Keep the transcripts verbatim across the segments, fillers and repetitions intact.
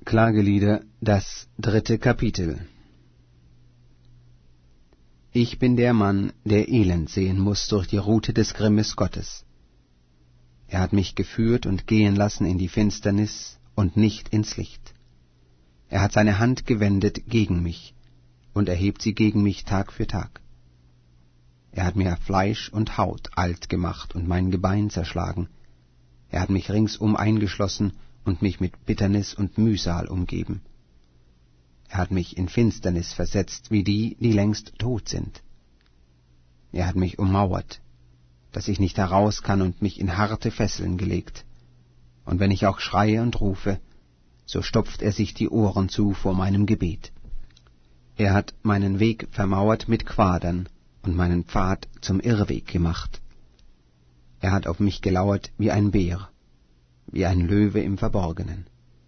Klagelieder, das dritte Kapitel. Ich bin der Mann, der Elend sehen muß durch die Rute des Grimmes Gottes. Er hat mich geführt und gehen lassen in die Finsternis und nicht ins Licht. Er hat seine Hand gewendet gegen mich und erhebt sie gegen mich Tag für Tag. Er hat mir Fleisch und Haut alt gemacht und mein Gebein zerschlagen. Er hat mich ringsum eingeschlossen und mich mit Bitternis und Mühsal umgeben. Er hat mich in Finsternis versetzt, wie die, die längst tot sind. Er hat mich ummauert, dass ich nicht heraus kann, und mich in harte Fesseln gelegt. Und wenn ich auch schreie und rufe, so stopft er sich die Ohren zu vor meinem Gebet. Er hat meinen Weg vermauert mit Quadern und meinen Pfad zum Irrweg gemacht. Er hat auf mich gelauert wie ein Bär, wie ein Löwe im Verborgenen.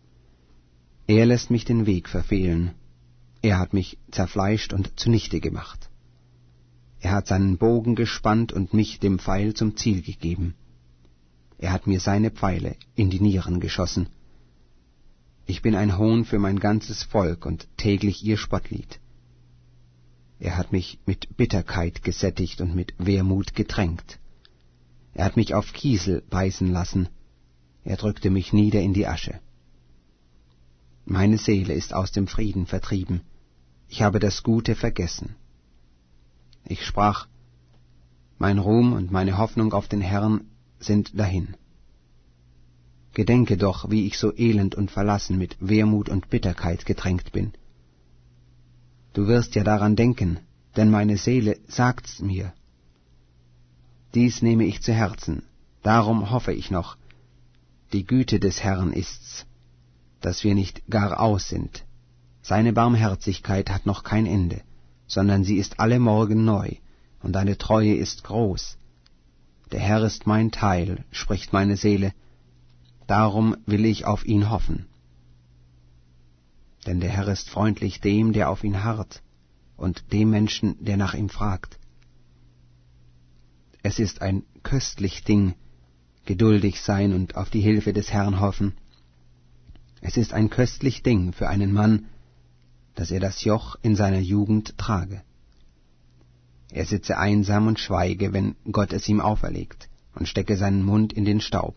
Er lässt mich den Weg verfehlen. Er hat mich zerfleischt und zunichte gemacht. Er hat seinen Bogen gespannt und mich dem Pfeil zum Ziel gegeben. Er hat mir seine Pfeile in die Nieren geschossen. Ich bin ein Hohn für mein ganzes Volk und täglich ihr Spottlied. Er hat mich mit Bitterkeit gesättigt und mit Wermut getränkt. Er hat mich auf Kiesel beißen lassen. Er drückte mich nieder in die Asche. Meine Seele ist aus dem Frieden vertrieben. Ich habe das Gute vergessen. Ich sprach, mein Ruhm und meine Hoffnung auf den Herrn sind dahin. Gedenke doch, wie ich so elend und verlassen mit Wermut und Bitterkeit getränkt bin. Du wirst ja daran denken, denn meine Seele sagt's mir. Dies nehme ich zu Herzen, darum hoffe ich noch. Die Güte des Herrn ist's, dass wir nicht gar aus sind. Seine Barmherzigkeit hat noch kein Ende, sondern sie ist alle Morgen neu, und deine Treue ist groß. Der Herr ist mein Teil, spricht meine Seele, darum will ich auf ihn hoffen. Denn der Herr ist freundlich dem, der auf ihn harrt, und dem Menschen, der nach ihm fragt. Es ist ein köstlich Ding, geduldig sein und auf die Hilfe des Herrn hoffen. Es ist ein köstlich Ding für einen Mann, dass er das Joch in seiner Jugend trage. Er sitze einsam und schweige, wenn Gott es ihm auferlegt, und stecke seinen Mund in den Staub.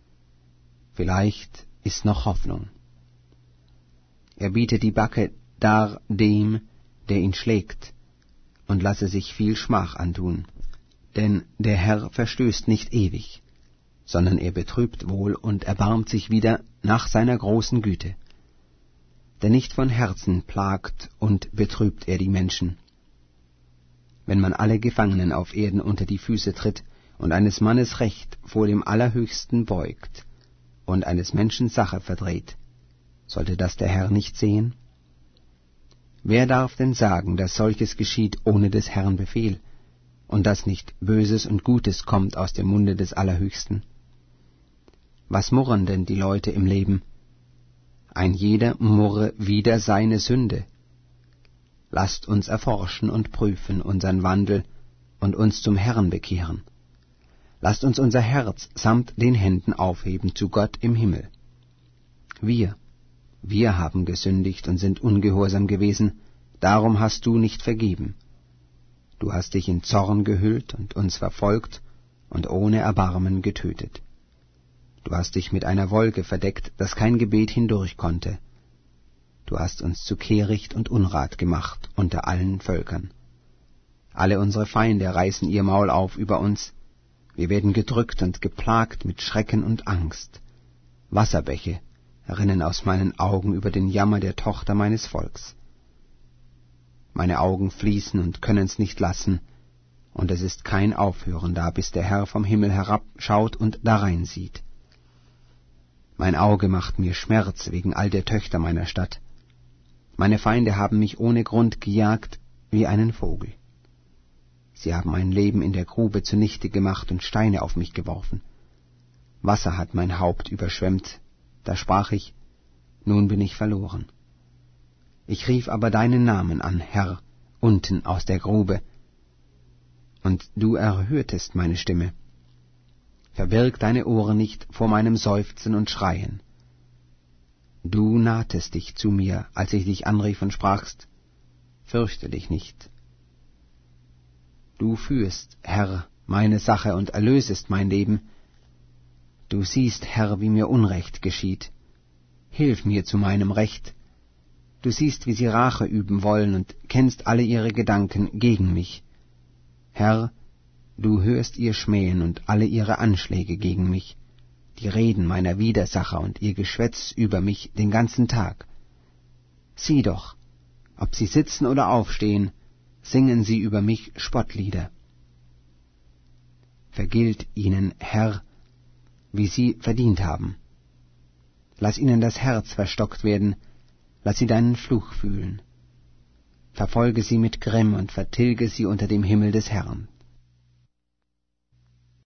Vielleicht ist noch Hoffnung. Er biete die Backe dar dem, der ihn schlägt, und lasse sich viel Schmach antun. Denn der Herr verstößt nicht ewig, sondern er betrübt wohl und erbarmt sich wieder nach seiner großen Güte. Denn nicht von Herzen plagt und betrübt er die Menschen. Wenn man alle Gefangenen auf Erden unter die Füße tritt und eines Mannes Recht vor dem Allerhöchsten beugt und eines Menschen Sache verdreht, sollte das der Herr nicht sehen? Wer darf denn sagen, dass solches geschieht ohne des Herrn Befehl, und dass nicht Böses und Gutes kommt aus dem Munde des Allerhöchsten? Was murren denn die Leute im Leben? Ein jeder murre wider seine Sünde. Lasst uns erforschen und prüfen unseren Wandel und uns zum Herrn bekehren. Lasst uns unser Herz samt den Händen aufheben zu Gott im Himmel. Wir, wir haben gesündigt und sind ungehorsam gewesen, darum hast du nicht vergeben. Du hast dich in Zorn gehüllt und uns verfolgt und ohne Erbarmen getötet. Du hast dich mit einer Wolke verdeckt, dass kein Gebet hindurch konnte. Du hast uns zu Kehricht und Unrat gemacht unter allen Völkern. Alle unsere Feinde reißen ihr Maul auf über uns. Wir werden gedrückt und geplagt mit Schrecken und Angst. Wasserbäche rinnen aus meinen Augen über den Jammer der Tochter meines Volks. Meine Augen fließen und können's nicht lassen, und es ist kein Aufhören da, bis der Herr vom Himmel herabschaut und darein sieht. Mein Auge macht mir Schmerz wegen all der Töchter meiner Stadt. Meine Feinde haben mich ohne Grund gejagt wie einen Vogel. Sie haben mein Leben in der Grube zunichte gemacht und Steine auf mich geworfen. Wasser hat mein Haupt überschwemmt, da sprach ich, nun bin ich verloren. Ich rief aber deinen Namen an, Herr, unten aus der Grube, und du erhörtest meine Stimme. Verbirg deine Ohren nicht vor meinem Seufzen und Schreien. Du nahtest dich zu mir, als ich dich anrief und sprachst, fürchte dich nicht. Du führst, Herr, meine Sache und erlösest mein Leben. Du siehst, Herr, wie mir Unrecht geschieht. Hilf mir zu meinem Recht. Du siehst, wie sie Rache üben wollen und kennst alle ihre Gedanken gegen mich. Herr, du hörst ihr Schmähen und alle ihre Anschläge gegen mich, die Reden meiner Widersacher und ihr Geschwätz über mich den ganzen Tag. Sieh doch, ob sie sitzen oder aufstehen, singen sie über mich Spottlieder. Vergilt ihnen, Herr, wie sie verdient haben. Lass ihnen das Herz verstockt werden, lass sie deinen Fluch fühlen. Verfolge sie mit Grimm und vertilge sie unter dem Himmel des Herrn.